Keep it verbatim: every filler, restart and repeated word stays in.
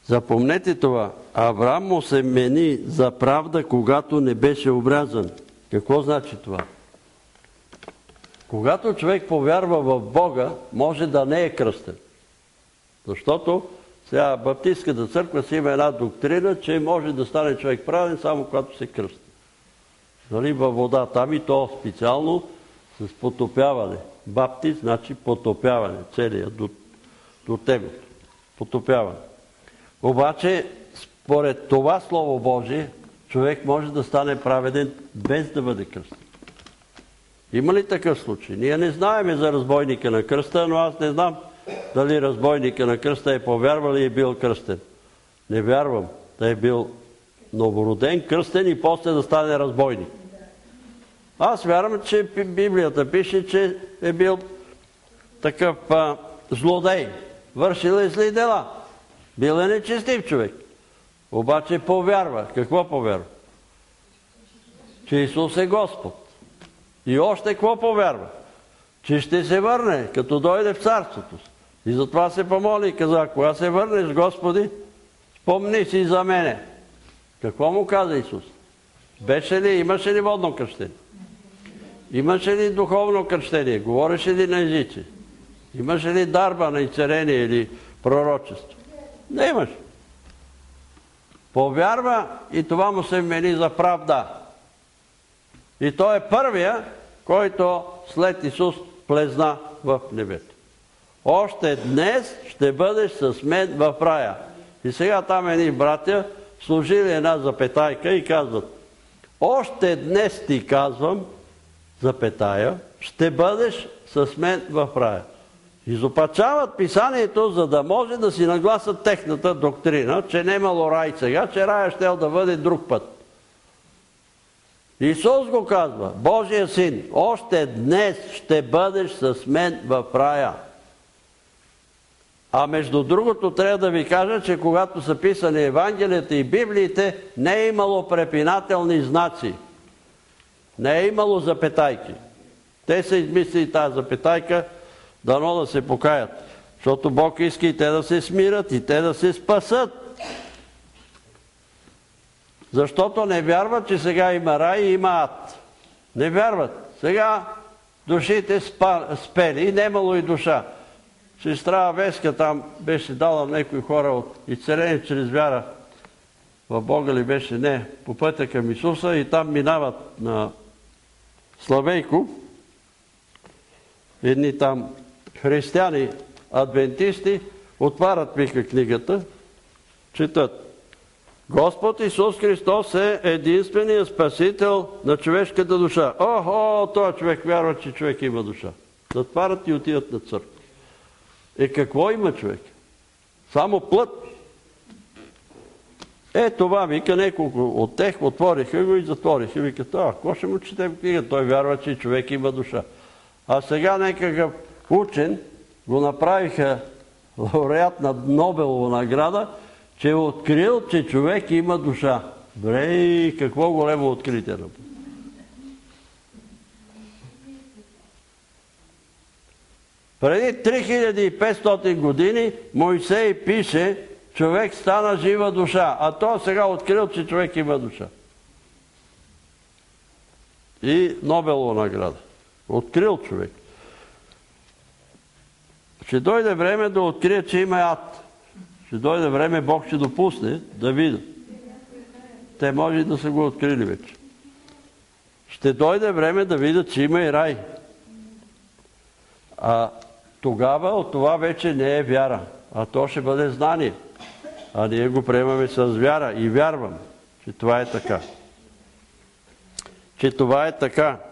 Запомнете това. Авраам му се мени за правда, когато не беше обрязан. Какво значи това? Когато човек повярва в Бога, може да не е кръстен. Защото сега Баптистската църква си има една доктрина, че може да стане човек праведен само когато се кръсти. Нали, във вода там и то специално с потопяване. Баптист значи потопяване, целият до, до темето. Потопяване. Обаче, според това Слово Божие, човек може да стане праведен без да бъде кръстен. Има ли такъв случай? Ние не знаеме за разбойника на кръста, но аз не знам дали разбойника на кръста е повярвал и е бил кръстен. Не вярвам да е бил новороден, кръстен и после да стане разбойник. Аз вярвам, че Библията пише, че е бил такъв а, злодей. Вършил е зли дела. Бил е нечестив човек. Обаче повярва. Какво повярва? Че Исус е Господ. И още какво повярва? Че ще се върне, като дойде в царството. И затова се помоли и каза, кога се върнеш, Господи, спомни си за мене. Какво му каза Исус? Беше ли, имаше ли водно кръщение? Имаше ли духовно кръщение? Говореше ли на езици? Имаше ли дарба на изцеление или пророчество? Не имаш. Повярва и това му се вмени за правда. И той е първия, който след Исус плезна в небето. Още днес ще бъдеш с мен в рая. И сега там едни братя служили една запетайка и казват, още днес ти казвам, запетая, ще бъдеш с мен в рая. Изопачават писанието, за да може да си нагласат техната доктрина, че не имало рай сега, че рая щел да бъде друг път. Исус го казва, Божия син, още днес ще бъдеш с мен в рая. А между другото трябва да ви кажа, че когато са писани Евангелията и Библиите, не е имало препинателни знаци. Не е имало запетайки. Те са измислили тази запетайка, дано да се покаят. Защото Бог иска и те да се смират, и те да се спасат. Защото не вярват, че сега има рай и има ад. Не вярват. Сега душите спели, немало и душа. Сестра Веска там беше дала някои хора от изцеление чрез вяра в Бога ли беше? Не, по пътя към Исуса и там минават на Славейко. Едни там християни, адвентисти, отварят вика книгата, четат. Господ Исус Христос е единственият спасител на човешката душа. Охо, този човек вярва, че човек има душа. Затварят и отиват на църква. Е, какво има човек? Само плът. Е, това, вика, неколко от тех отвориха го и затвориха. Вика, а, какво ще му четем книга? Той вярва, че човек има душа. А сега някакъв учен го направиха лауреат на Нобелова награда, че е открил, че човек има душа. Бре, какво големо откритие. Преди три хиляди и петстотин години Мойсей пише, човек стана жива душа, а той сега открил, че човек има душа. И Нобелова награда. Открил човек. Ще дойде време да открие, че има ад. Ще дойде време, Бог ще допусне да видят. Те може да са го открили вече. Ще дойде време да видят, че има и рай. А тогава от това вече не е вяра, а то ще бъде знание. А ние го приемаме с вяра и вярвам, че това е така. Че това е така.